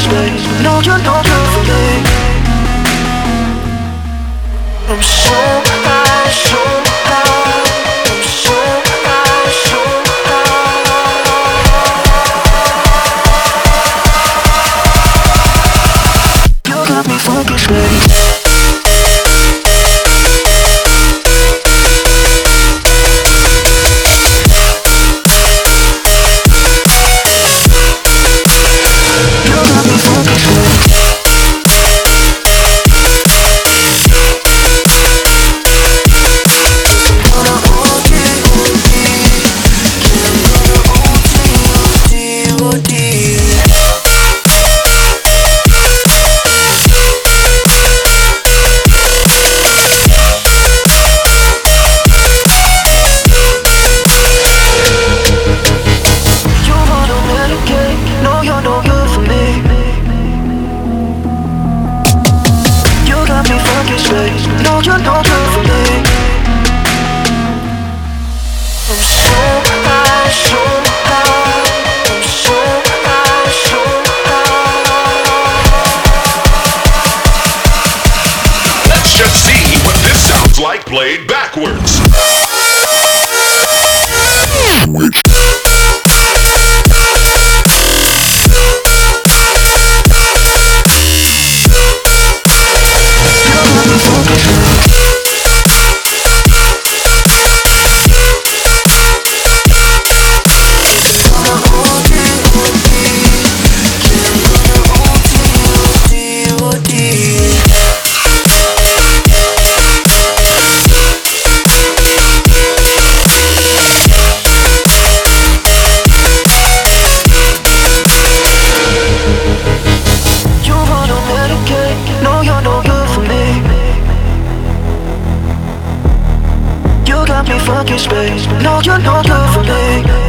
space. No, you're not good for me. I'm so high, so high. I'm so high, so high. You got me focused, baby. No, you're not good for me. I'm so high, so high. I'm so high, so high. Let's just see what this sounds like played backwards. Fucking space. No, you're not good for me.